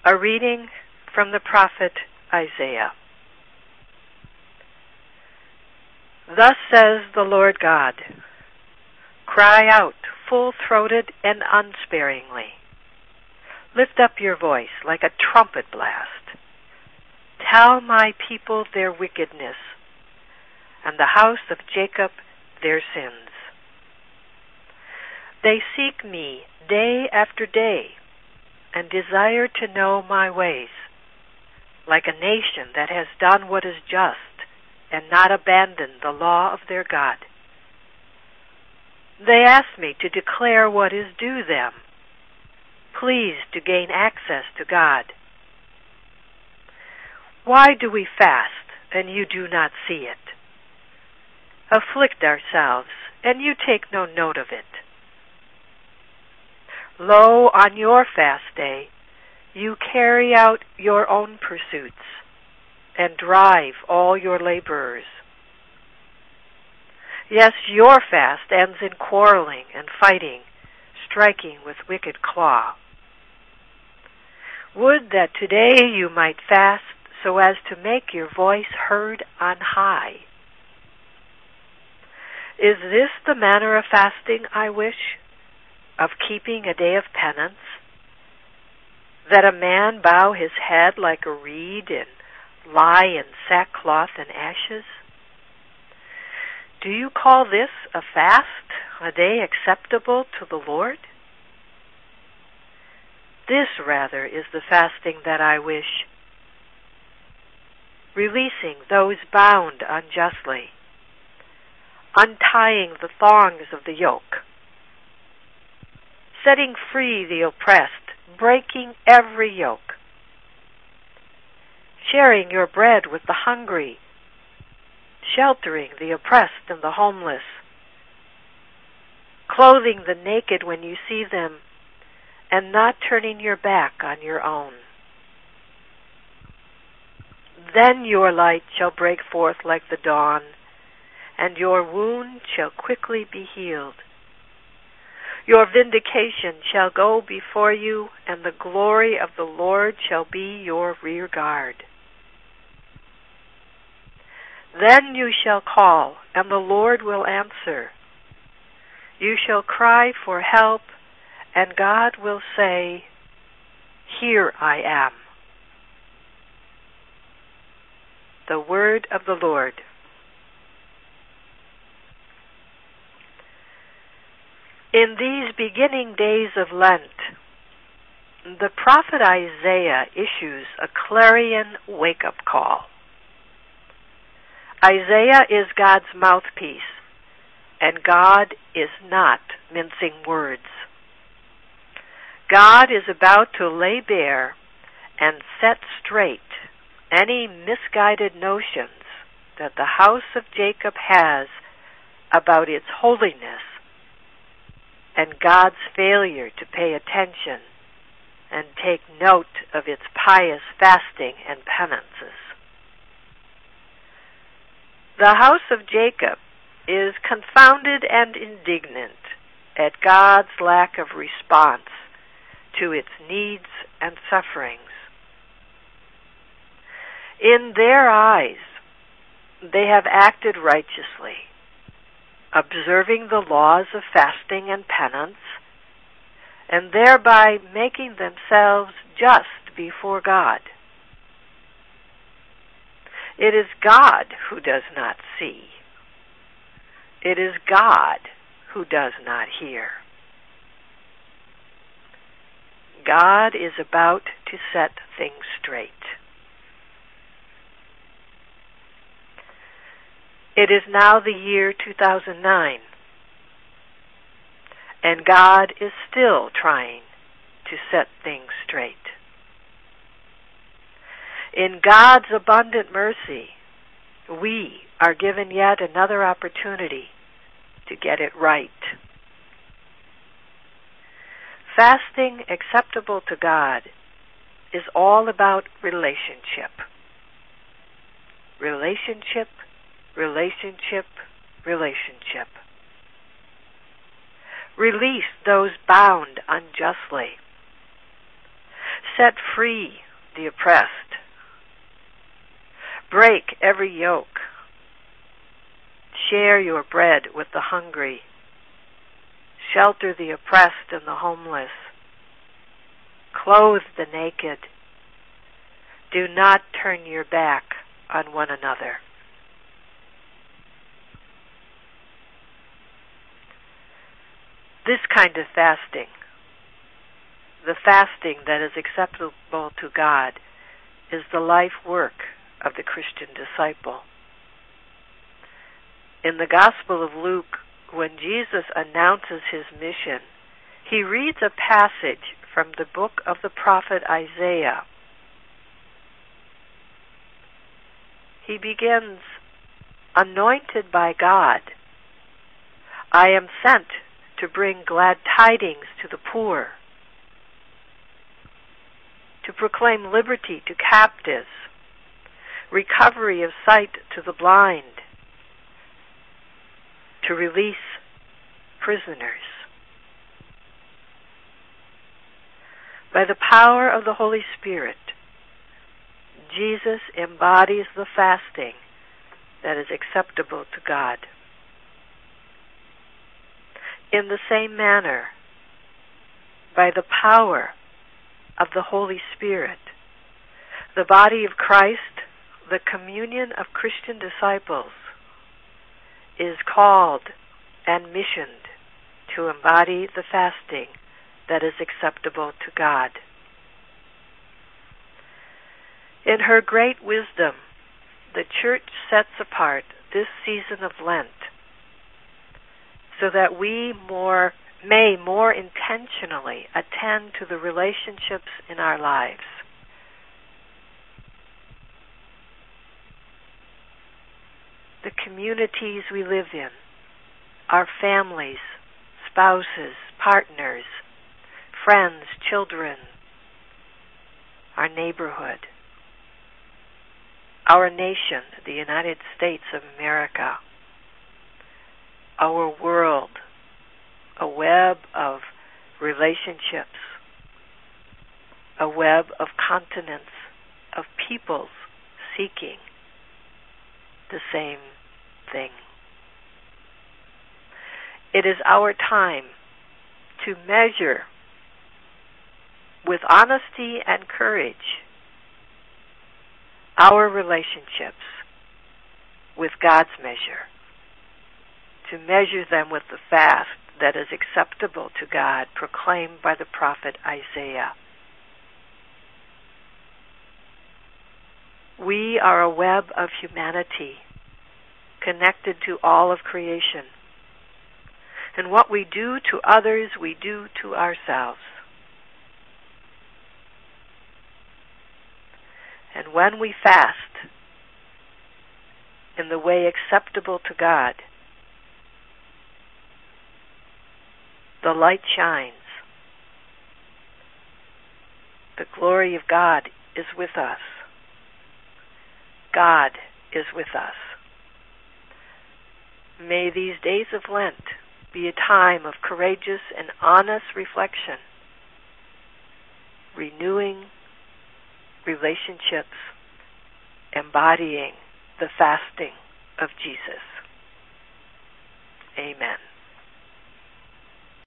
A reading from the prophet Isaiah. Thus says the Lord God, cry out full-throated and unsparingly. Lift up your voice like a trumpet blast. Tell my people their wickedness, and the house of Jacob their sins. They seek me day after day, and desire to know my ways, like a nation that has done what is just and not abandoned the law of their God. They ask me to declare what is due them, pleased to gain access to God. Why do we fast and you do not see it? Afflict ourselves and you take no note of it. Lo, on your fast day, you carry out your own pursuits and drive all your laborers. Yes, your fast ends in quarreling and fighting, striking with wicked claw. Would that today you might fast so as to make your voice heard on high. Is this the manner of fasting I wish? Of keeping a day of penance? That a man bow his head like a reed and lie in sackcloth and ashes? Do you call this a fast, a day acceptable to the Lord? This rather is the fasting that I wish, releasing those bound unjustly, untying the thongs of the yoke, setting free the oppressed, breaking every yoke, sharing your bread with the hungry, sheltering the oppressed and the homeless, clothing the naked when you see them, and not turning your back on your own. Then your light shall break forth like the dawn, and your wound shall quickly be healed. Your vindication shall go before you, and the glory of the Lord shall be your rear guard. Then you shall call, and the Lord will answer. You shall cry for help, and God will say, here I am. The word of the Lord. In these beginning days of Lent, the prophet Isaiah issues a clarion wake-up call. Isaiah is God's mouthpiece, and God is not mincing words. God is about to lay bare and set straight any misguided notions that the house of Jacob has about its holiness and God's failure to pay attention and take note of its pious fasting and penances. The house of Jacob is confounded and indignant at God's lack of response to its needs and sufferings. In their eyes, they have acted righteously, observing the laws of fasting and penance, and thereby making themselves just before God. It is God who does not see. It is God who does not hear. God is about to set things straight. It is now the year 2009, and God is still trying to set things straight. In God's abundant mercy, we are given yet another opportunity to get it right. Fasting acceptable to God is all about relationship. Relationship, relationship, relationship. Release those bound unjustly. set free the oppressed. Break every yoke. Share your bread with the hungry. Shelter the oppressed and the homeless. Clothe the naked. Do not turn your back on one another. This kind of fasting, the fasting that is acceptable to God, is the life work of the Christian disciple. In the Gospel of Luke, when Jesus announces his mission, he reads a passage from the book of the prophet Isaiah. He begins, "Anointed by God, I am sent to bring glad tidings to the poor, to proclaim liberty to captives, recovery of sight to the blind, to release prisoners." By the power of the Holy Spirit, Jesus embodies the fasting that is acceptable to God. In the same manner, by the power of the Holy Spirit, the body of Christ, the communion of Christian disciples, is called and missioned to embody the fasting that is acceptable to God. In her great wisdom, the Church sets apart this season of Lent so that we may more intentionally attend to the relationships in our lives. The communities we live in, our families, spouses, partners, friends, children, our neighborhood, our nation, the United States of America, our world, a web of relationships, a web of continents, of peoples seeking the same thing. It is our time to measure with honesty and courage our relationships with God's measure, to measure them with the fast that is acceptable to God, proclaimed by the prophet Isaiah. We are a web of humanity connected to all of creation. And what we do to others, we do to ourselves. And when we fast in the way acceptable to God, the light shines. The glory of God is with us. God is with us. May these days of Lent be a time of courageous and honest reflection, renewing relationships, embodying the fasting of Jesus. Amen.